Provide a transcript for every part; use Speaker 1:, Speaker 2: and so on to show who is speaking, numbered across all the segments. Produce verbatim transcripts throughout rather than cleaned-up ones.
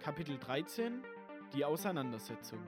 Speaker 1: Kapitel dreizehn – Die Auseinandersetzung.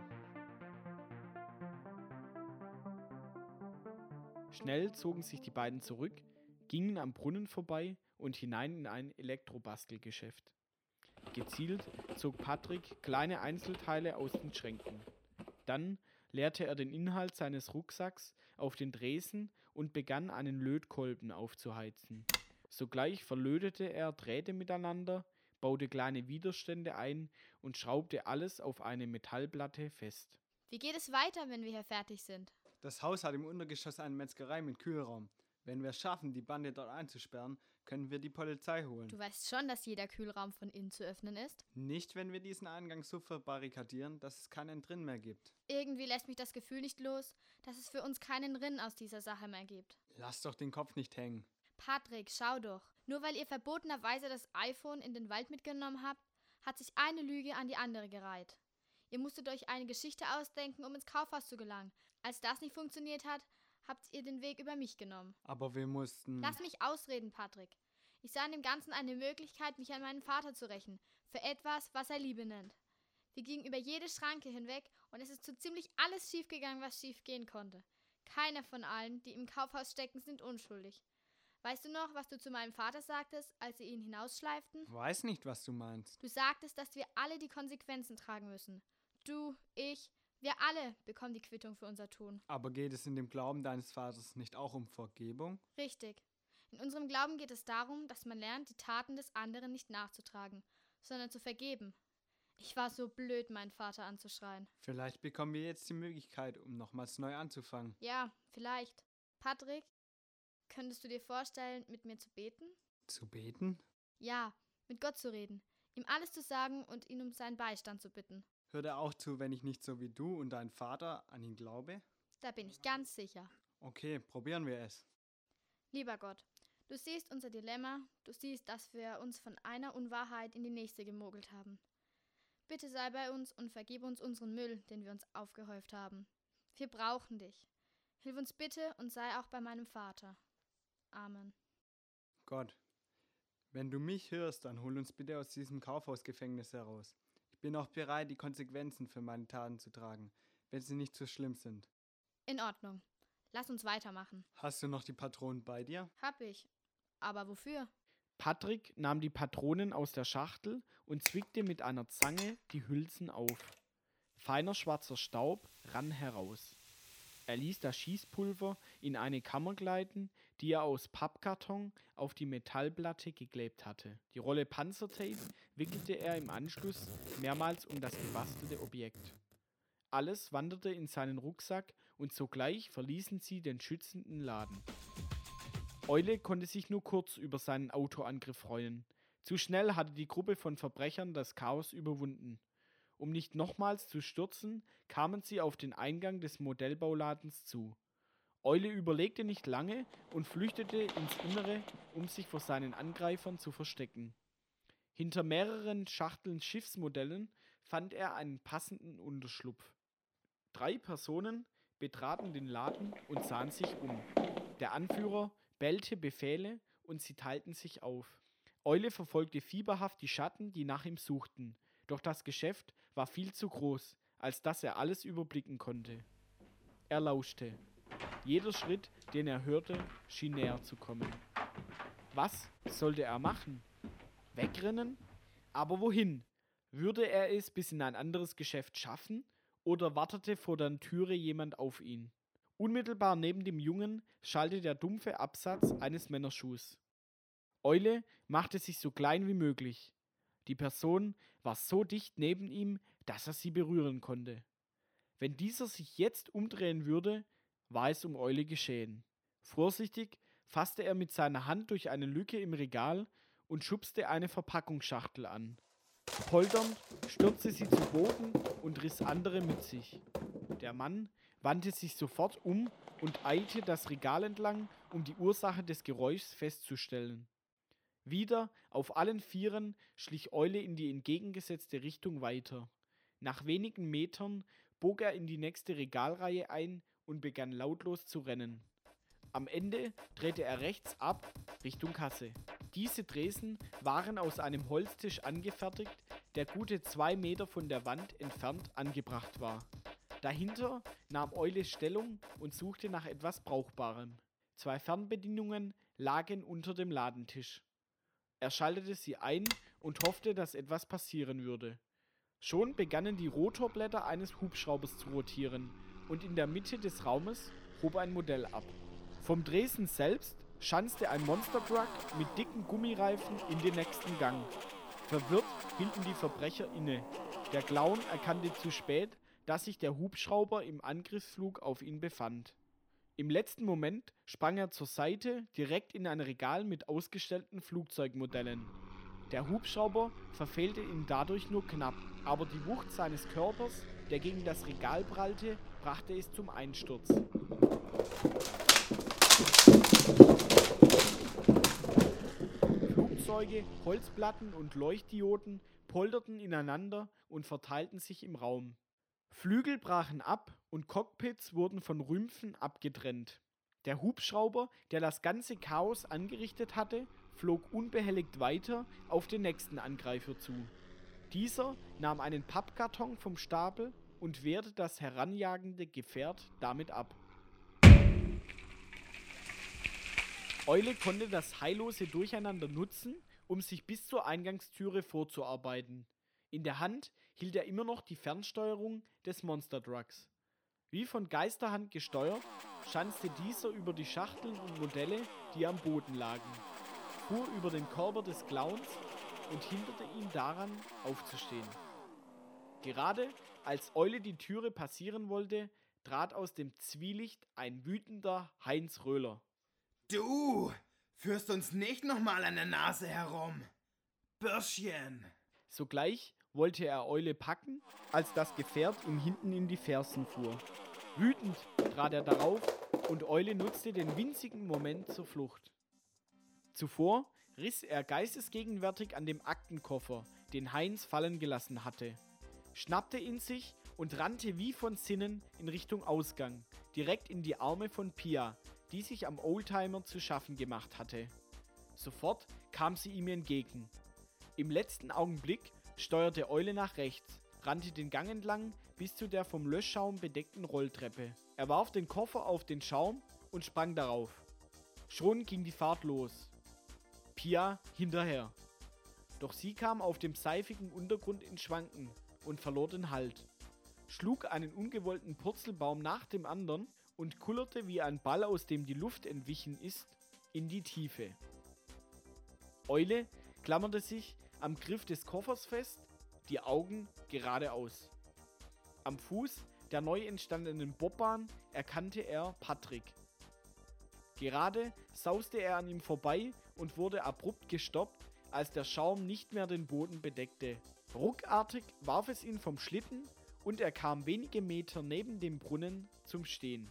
Speaker 1: Schnell zogen sich die beiden zurück, gingen am Brunnen vorbei und hinein in ein Elektrobastelgeschäft. Gezielt zog Patrick kleine Einzelteile aus den Schränken. Dann leerte er den Inhalt seines Rucksacks auf den Tresen und begann, einen Lötkolben aufzuheizen. Sogleich verlötete er Drähte miteinander, baute kleine Widerstände ein und schraubte alles auf eine Metallplatte fest.
Speaker 2: Wie geht es weiter, wenn wir hier fertig sind?
Speaker 3: Das Haus hat im Untergeschoss eine Metzgerei mit Kühlraum. Wenn wir es schaffen, die Bande dort einzusperren, können wir die Polizei holen.
Speaker 2: Du weißt schon, dass jeder Kühlraum von innen zu öffnen ist?
Speaker 3: Nicht, wenn wir diesen Eingang so verbarrikadieren, dass es kein Entrinnen mehr gibt.
Speaker 2: Irgendwie lässt mich das Gefühl nicht los, dass es für uns keinen Rinn aus dieser Sache mehr gibt.
Speaker 3: Lass doch den Kopf nicht hängen.
Speaker 2: Patrick, schau doch. Nur weil ihr verbotenerweise das iPhone in den Wald mitgenommen habt, hat sich eine Lüge an die andere gereiht. Ihr musstet euch eine Geschichte ausdenken, um ins Kaufhaus zu gelangen. Als das nicht funktioniert hat, habt ihr den Weg über mich genommen.
Speaker 3: Aber wir mussten...
Speaker 2: Lass mich ausreden, Patrick. Ich sah in dem Ganzen eine Möglichkeit, mich an meinen Vater zu rächen, für etwas, was er Liebe nennt. Wir gingen über jede Schranke hinweg und es ist so ziemlich alles schiefgegangen, was schief gehen konnte. Keiner von allen, die im Kaufhaus stecken, sind unschuldig. Weißt du noch, was du zu meinem Vater sagtest, als sie ihn hinausschleiften?
Speaker 3: Weiß nicht, was du meinst.
Speaker 2: Du sagtest, dass wir alle die Konsequenzen tragen müssen. Du, ich, wir alle bekommen die Quittung für unser Tun.
Speaker 3: Aber geht es in dem Glauben deines Vaters nicht auch um Vergebung?
Speaker 2: Richtig. In unserem Glauben geht es darum, dass man lernt, die Taten des anderen nicht nachzutragen, sondern zu vergeben. Ich war so blöd, meinen Vater anzuschreien.
Speaker 3: Vielleicht bekommen wir jetzt die Möglichkeit, um nochmals neu anzufangen.
Speaker 2: Ja, vielleicht. Patrick, könntest du dir vorstellen, mit mir zu beten?
Speaker 3: Zu beten?
Speaker 2: Ja, mit Gott zu reden, ihm alles zu sagen und ihn um seinen Beistand zu bitten.
Speaker 3: Hört er auch zu, wenn ich nicht so wie du und dein Vater an ihn glaube?
Speaker 2: Da bin ich ganz sicher.
Speaker 3: Okay, probieren wir es.
Speaker 2: Lieber Gott, du siehst unser Dilemma, du siehst, dass wir uns von einer Unwahrheit in die nächste gemogelt haben. Bitte sei bei uns und vergib uns unseren Müll, den wir uns aufgehäuft haben. Wir brauchen dich. Hilf uns bitte und sei auch bei meinem Vater. Amen.
Speaker 3: Gott, wenn du mich hörst, dann hol uns bitte aus diesem Kaufhausgefängnis heraus. Ich bin auch bereit, die Konsequenzen für meine Taten zu tragen, wenn sie nicht so schlimm sind.
Speaker 2: In Ordnung. Lass uns weitermachen.
Speaker 3: Hast du noch die Patronen bei dir?
Speaker 2: Hab ich. Aber wofür?
Speaker 1: Patrick nahm die Patronen aus der Schachtel und zwickte mit einer Zange die Hülsen auf. Feiner schwarzer Staub rann heraus. Er ließ das Schießpulver in eine Kammer gleiten, die er aus Pappkarton auf die Metallplatte geklebt hatte. Die Rolle Panzertape wickelte er im Anschluss mehrmals um das gebastelte Objekt. Alles wanderte in seinen Rucksack und sogleich verließen sie den schützenden Laden. Eule konnte sich nur kurz über seinen Autoangriff freuen. Zu schnell hatte die Gruppe von Verbrechern das Chaos überwunden. Um nicht nochmals zu stürzen, kamen sie auf den Eingang des Modellbauladens zu. Eule überlegte nicht lange und flüchtete ins Innere, um sich vor seinen Angreifern zu verstecken. Hinter mehreren Schachteln Schiffsmodellen fand er einen passenden Unterschlupf. Drei Personen betraten den Laden und sahen sich um. Der Anführer bellte Befehle und sie teilten sich auf. Eule verfolgte fieberhaft die Schatten, die nach ihm suchten. Doch das Geschäft war viel zu groß, als dass er alles überblicken konnte. Er lauschte. Jeder Schritt, den er hörte, schien näher zu kommen. Was sollte er machen? Wegrennen? Aber wohin? Würde er es bis in ein anderes Geschäft schaffen oder wartete vor der Türe jemand auf ihn? Unmittelbar neben dem Jungen schallte der dumpfe Absatz eines Männerschuhs. Eule machte sich so klein wie möglich. Die Person war so dicht neben ihm, dass er sie berühren konnte. Wenn dieser sich jetzt umdrehen würde, war es um Eule geschehen. Vorsichtig fasste er mit seiner Hand durch eine Lücke im Regal und schubste eine Verpackungsschachtel an. Polternd stürzte sie zu Boden und riss andere mit sich. Der Mann wandte sich sofort um und eilte das Regal entlang, um die Ursache des Geräuschs festzustellen. Wieder auf allen Vieren schlich Eule in die entgegengesetzte Richtung weiter. Nach wenigen Metern bog er in die nächste Regalreihe ein und begann lautlos zu rennen. Am Ende drehte er rechts ab, Richtung Kasse. Diese Tresen waren aus einem Holztisch angefertigt, der gute zwei Meter von der Wand entfernt angebracht war. Dahinter nahm Eule Stellung und suchte nach etwas Brauchbarem. Zwei Fernbedienungen lagen unter dem Ladentisch. Er schaltete sie ein und hoffte, dass etwas passieren würde. Schon begannen die Rotorblätter eines Hubschraubers zu rotieren und in der Mitte des Raumes hob ein Modell ab. Vom Dresen selbst schanzte ein Monster-Truck mit dicken Gummireifen in den nächsten Gang. Verwirrt hielten die Verbrecher inne. Der Clown erkannte zu spät, dass sich der Hubschrauber im Angriffsflug auf ihn befand. Im letzten Moment sprang er zur Seite, direkt in ein Regal mit ausgestellten Flugzeugmodellen. Der Hubschrauber verfehlte ihn dadurch nur knapp, aber die Wucht seines Körpers, der gegen das Regal prallte, brachte es zum Einsturz. Flugzeuge, Holzplatten und Leuchtdioden polterten ineinander und verteilten sich im Raum. Flügel brachen ab und Cockpits wurden von Rümpfen abgetrennt. Der Hubschrauber, der das ganze Chaos angerichtet hatte, flog unbehelligt weiter auf den nächsten Angreifer zu. Dieser nahm einen Pappkarton vom Stapel und wehrte das heranjagende Gefährt damit ab. Eule konnte das heillose Durcheinander nutzen, um sich bis zur Eingangstüre vorzuarbeiten. In der Hand hielt er immer noch die Fernsteuerung des Monster-Trucks. Wie von Geisterhand gesteuert, schanzte dieser über die Schachteln und Modelle, die am Boden lagen, fuhr über den Körper des Clowns und hinderte ihn daran, aufzustehen. Gerade als Eule die Türe passieren wollte, trat aus dem Zwielicht ein wütender Heinz Röhler.
Speaker 4: Du führst uns nicht nochmal an der Nase herum, Bürschchen.
Speaker 1: Sogleich wollte er Eule packen, als das Gefährt ihm hinten in die Fersen fuhr. Wütend trat er darauf und Eule nutzte den winzigen Moment zur Flucht. Zuvor riss er geistesgegenwärtig an dem Aktenkoffer, den Heinz fallen gelassen hatte, schnappte ihn sich und rannte wie von Sinnen in Richtung Ausgang, direkt in die Arme von Pia, die sich am Oldtimer zu schaffen gemacht hatte. Sofort kam sie ihm entgegen. Im letzten Augenblick steuerte Eule nach rechts, rannte den Gang entlang bis zu der vom Löschschaum bedeckten Rolltreppe. Er warf den Koffer auf den Schaum und sprang darauf. Schon ging die Fahrt los. Pia hinterher. Doch sie kam auf dem seifigen Untergrund ins Schwanken und verlor den Halt, schlug einen ungewollten Purzelbaum nach dem anderen und kullerte wie ein Ball, aus dem die Luft entwichen ist, in die Tiefe. Eule klammerte sich am Griff des Koffers fest, die Augen geradeaus. Am Fuß der neu entstandenen Bobbahn erkannte er Patrick. Gerade sauste er an ihm vorbei und wurde abrupt gestoppt, als der Schaum nicht mehr den Boden bedeckte. Ruckartig warf es ihn vom Schlitten und er kam wenige Meter neben dem Brunnen zum Stehen.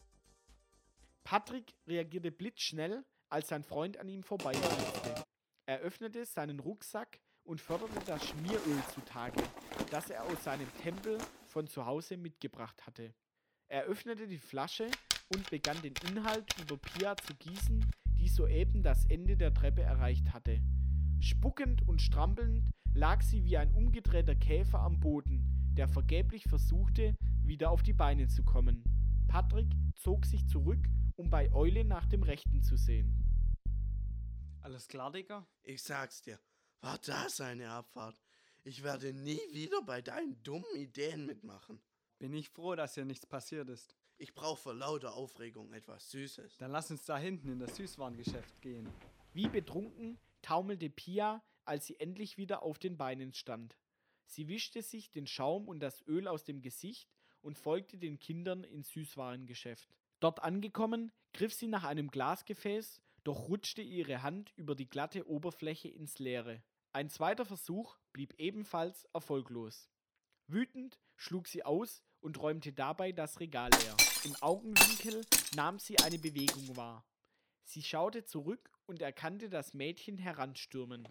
Speaker 1: Patrick reagierte blitzschnell, als sein Freund an ihm vorbeiflitste. Er öffnete seinen Rucksack und förderte das Schmieröl zutage, das er aus seinem Tempel von zu Hause mitgebracht hatte. Er öffnete die Flasche und begann den Inhalt über Pia zu gießen, die soeben das Ende der Treppe erreicht hatte. Spuckend und strampelnd lag sie wie ein umgedrehter Käfer am Boden, der vergeblich versuchte, wieder auf die Beine zu kommen. Patrick zog sich zurück, um bei Eule nach dem Rechten zu sehen.
Speaker 3: Alles klar, Digga?
Speaker 5: Ich sag's dir, war das eine Abfahrt. Ich werde nie wieder bei deinen dummen Ideen mitmachen.
Speaker 3: Bin ich froh, dass hier nichts passiert ist.
Speaker 5: Ich brauche vor lauter Aufregung etwas Süßes.
Speaker 3: Dann lass uns da hinten in das Süßwarengeschäft gehen.
Speaker 1: Wie betrunken taumelte Pia, als sie endlich wieder auf den Beinen stand. Sie wischte sich den Schaum und das Öl aus dem Gesicht und folgte den Kindern ins Süßwarengeschäft. Dort angekommen, griff sie nach einem Glasgefäß, doch rutschte ihre Hand über die glatte Oberfläche ins Leere. Ein zweiter Versuch blieb ebenfalls erfolglos. Wütend schlug sie aus und räumte dabei das Regal leer. Im Augenwinkel nahm sie eine Bewegung wahr. Sie schaute zurück und erkannte das Mädchen heranstürmen.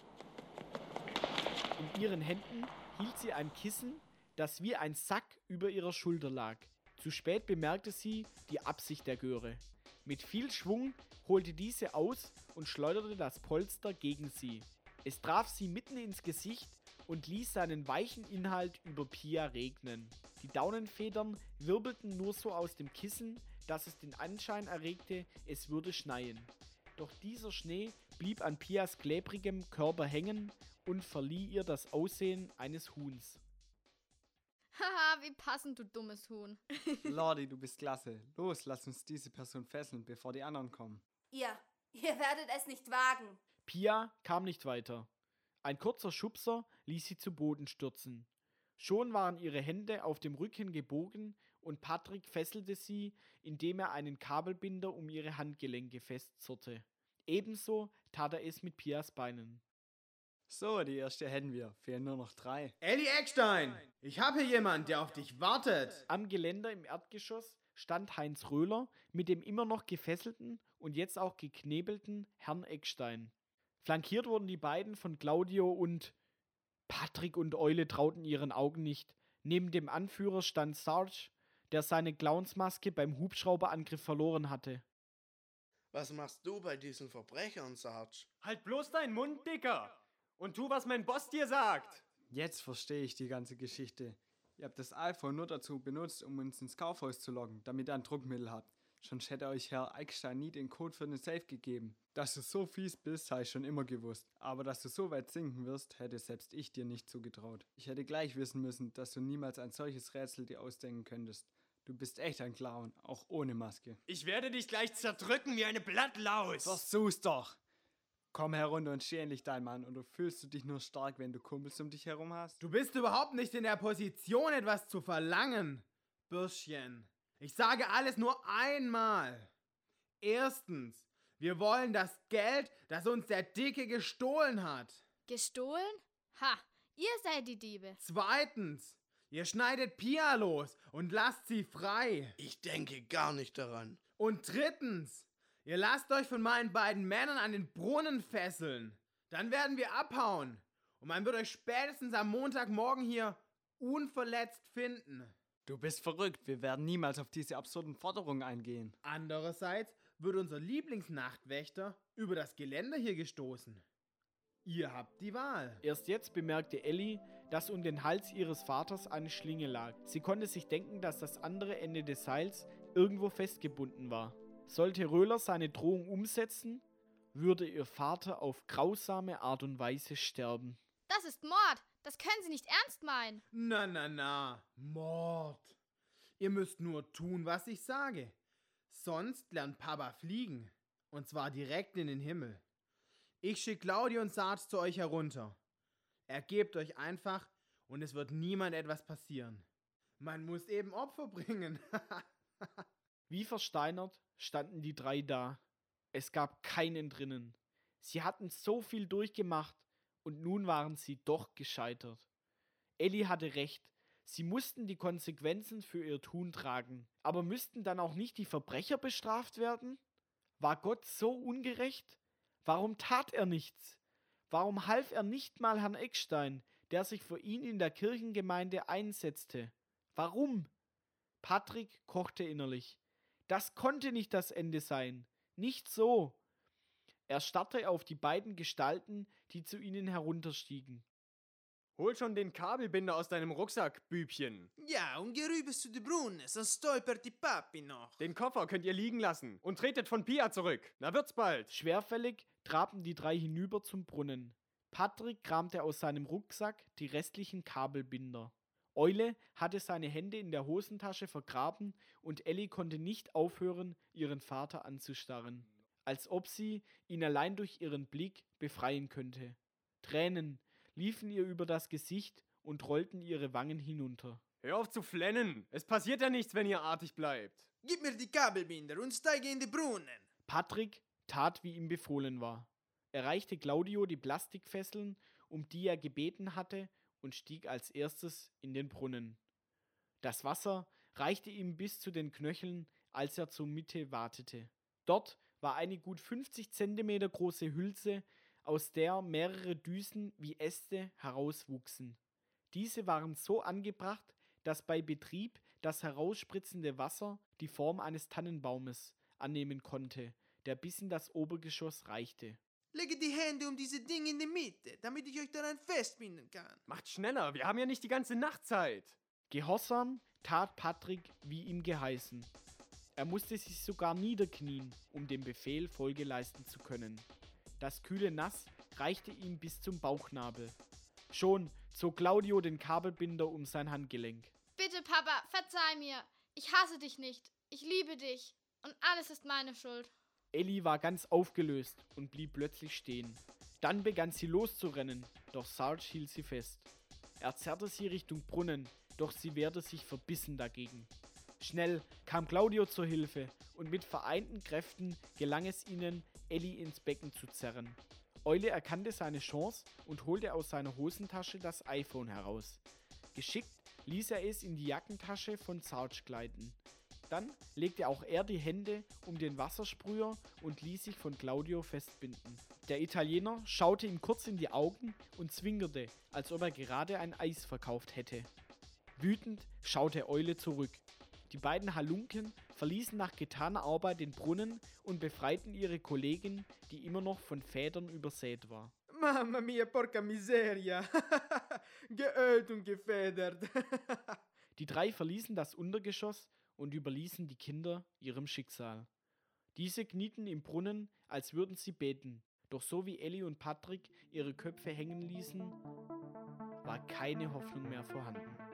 Speaker 1: In ihren Händen hielt sie ein Kissen, das wie ein Sack über ihrer Schulter lag. Zu spät bemerkte sie die Absicht der Göre. Mit viel Schwung holte diese aus und schleuderte das Polster gegen sie. Es traf sie mitten ins Gesicht und ließ seinen weichen Inhalt über Pia regnen. Die Daunenfedern wirbelten nur so aus dem Kissen, dass es den Anschein erregte, es würde schneien. Doch dieser Schnee blieb an Pias klebrigem Körper hängen und verlieh ihr das Aussehen eines Huhns.
Speaker 2: Haha, wie passend, du dummes Huhn.
Speaker 3: Lordi, du bist klasse. Los, lass uns diese Person fesseln, bevor die anderen kommen.
Speaker 6: Ihr, ihr werdet es nicht wagen.
Speaker 1: Pia kam nicht weiter. Ein kurzer Schubser ließ sie zu Boden stürzen. Schon waren ihre Hände auf dem Rücken gebogen und Patrick fesselte sie, indem er einen Kabelbinder um ihre Handgelenke festzurrte. Ebenso tat er es mit Pias Beinen.
Speaker 3: So, die erste hätten wir. Fehlen nur noch drei.
Speaker 4: Elli Eckstein, ich habe hier jemand, der auf dich wartet.
Speaker 1: Am Geländer im Erdgeschoss stand Heinz Röhler mit dem immer noch gefesselten und jetzt auch geknebelten Herrn Eckstein. Flankiert wurden die beiden von Claudio und... Patrick und Eule trauten ihren Augen nicht. Neben dem Anführer stand Sarge, der seine Clownsmaske beim Hubschrauberangriff verloren hatte.
Speaker 5: Was machst du bei diesen Verbrechern, Sarge?
Speaker 7: Halt bloß deinen Mund, Dicker! Und tu, was mein Boss dir sagt!
Speaker 3: Jetzt verstehe ich die ganze Geschichte. Ihr habt das iPhone nur dazu benutzt, um uns ins Kaufhaus zu locken, damit ihr ein Druckmittel habt. Sonst hätte euch Herr Eckstein nie den Code für den Safe gegeben. Dass du so fies bist, habe ich schon immer gewusst. Aber dass du so weit sinken wirst, hätte selbst ich dir nicht zugetraut. Ich hätte gleich wissen müssen, dass du niemals ein solches Rätsel dir ausdenken könntest. Du bist echt ein Clown, auch ohne Maske.
Speaker 7: Ich werde dich gleich zerdrücken wie eine Blattlaus!
Speaker 3: Versuch's doch! Komm herunter und steh endlich dein Mann, oder fühlst du dich nur stark, wenn du Kumpels um dich herum hast?
Speaker 4: Du bist überhaupt nicht in der Position, etwas zu verlangen, Bürschchen. Ich sage alles nur einmal. Erstens, wir wollen das Geld, das uns der Dicke gestohlen hat.
Speaker 2: Gestohlen? Ha, ihr seid die Diebe.
Speaker 4: Zweitens, ihr schneidet Pia los und lasst sie frei.
Speaker 5: Ich denke gar nicht daran.
Speaker 4: Und drittens, ihr lasst euch von meinen beiden Männern an den Brunnen fesseln. Dann werden wir abhauen. Und man wird euch spätestens am Montagmorgen hier unverletzt finden.
Speaker 3: Du bist verrückt, wir werden niemals auf diese absurden Forderungen eingehen.
Speaker 4: Andererseits wird unser Lieblingsnachtwächter über das Geländer hier gestoßen. Ihr habt die Wahl.
Speaker 1: Erst jetzt bemerkte Elli, dass um den Hals ihres Vaters eine Schlinge lag. Sie konnte sich denken, dass das andere Ende des Seils irgendwo festgebunden war. Sollte Röhler seine Drohung umsetzen, würde ihr Vater auf grausame Art und Weise sterben.
Speaker 2: Das ist Mord. Das können Sie nicht ernst meinen.
Speaker 4: Na, na, na, Mord. Ihr müsst nur tun, was ich sage. Sonst lernt Papa fliegen. Und zwar direkt in den Himmel. Ich schicke Claudio und Sarge zu euch herunter. Ergebt euch einfach und es wird niemand etwas passieren. Man muss eben Opfer bringen.
Speaker 1: Wie versteinert standen die drei da. Es gab keinen drinnen. Sie hatten so viel durchgemacht und nun waren sie doch gescheitert. Elli hatte recht. Sie mussten die Konsequenzen für ihr Tun tragen. Aber müssten dann auch nicht die Verbrecher bestraft werden? War Gott so ungerecht? Warum tat er nichts? Warum half er nicht mal Herrn Eckstein, der sich für ihn in der Kirchengemeinde einsetzte? Warum? Patrick kochte innerlich. Das konnte nicht das Ende sein. Nicht so. Er starrte auf die beiden Gestalten, die zu ihnen herunterstiegen.
Speaker 7: Hol schon den Kabelbinder aus deinem Rucksack, Bübchen.
Speaker 8: Ja, und geh rüber zu den Brunnen, sonst stolpert die Papi noch.
Speaker 7: Den Koffer könnt ihr liegen lassen und tretet von Pia zurück. Na wird's bald.
Speaker 1: Schwerfällig trabten die drei hinüber zum Brunnen. Patrick kramte aus seinem Rucksack die restlichen Kabelbinder. Eule hatte seine Hände in der Hosentasche vergraben und Elli konnte nicht aufhören, ihren Vater anzustarren, als ob sie ihn allein durch ihren Blick befreien könnte. Tränen liefen ihr über das Gesicht und rollten ihre Wangen hinunter.
Speaker 7: Hör auf zu flennen. Es passiert ja nichts, wenn ihr artig bleibt.
Speaker 8: Gib mir die Kabelbinder und steige in die Brunnen.
Speaker 1: Patrick tat, wie ihm befohlen war. Er reichte Claudio die Plastikfesseln, um die er gebeten hatte, und stieg als erstes in den Brunnen. Das Wasser reichte ihm bis zu den Knöcheln, als er zur Mitte watete. Dort war eine gut fünfzig Zentimeter große Hülse, aus der mehrere Düsen wie Äste herauswuchsen. Diese waren so angebracht, dass bei Betrieb das herausspritzende Wasser die Form eines Tannenbaumes annehmen konnte, der bis in das Obergeschoss reichte.
Speaker 8: Lege die Hände um diese Dinge in die Mitte, damit ich euch daran festbinden kann.
Speaker 7: Macht schneller, wir haben ja nicht die ganze Nacht Zeit.
Speaker 1: Gehorsam tat Patrick, wie ihm geheißen. Er musste sich sogar niederknien, um dem Befehl Folge leisten zu können. Das kühle Nass reichte ihm bis zum Bauchnabel. Schon zog Claudio den Kabelbinder um sein Handgelenk.
Speaker 2: Bitte, Papa, verzeih mir. Ich hasse dich nicht. Ich liebe dich. Und alles ist meine Schuld.
Speaker 1: Elli war ganz aufgelöst und blieb plötzlich stehen. Dann begann sie loszurennen, doch Sarge hielt sie fest. Er zerrte sie Richtung Brunnen, doch sie wehrte sich verbissen dagegen. Schnell kam Claudio zur Hilfe und mit vereinten Kräften gelang es ihnen, Elli ins Becken zu zerren. Eule erkannte seine Chance und holte aus seiner Hosentasche das iPhone heraus. Geschickt ließ er es in die Jackentasche von Sarge gleiten. Dann legte auch er die Hände um den Wassersprüher und ließ sich von Claudio festbinden. Der Italiener schaute ihm kurz in die Augen und zwinkerte, als ob er gerade ein Eis verkauft hätte. Wütend schaute Eule zurück. Die beiden Halunken verließen nach getaner Arbeit den Brunnen und befreiten ihre Kollegin, die immer noch von Federn übersät war.
Speaker 4: Mamma mia, porca miseria. Geölt und gefedert.
Speaker 1: Die drei verließen das Untergeschoss und überließen die Kinder ihrem Schicksal. Diese knieten im Brunnen, als würden sie beten. Doch so wie Elli und Patrick ihre Köpfe hängen ließen, war keine Hoffnung mehr vorhanden.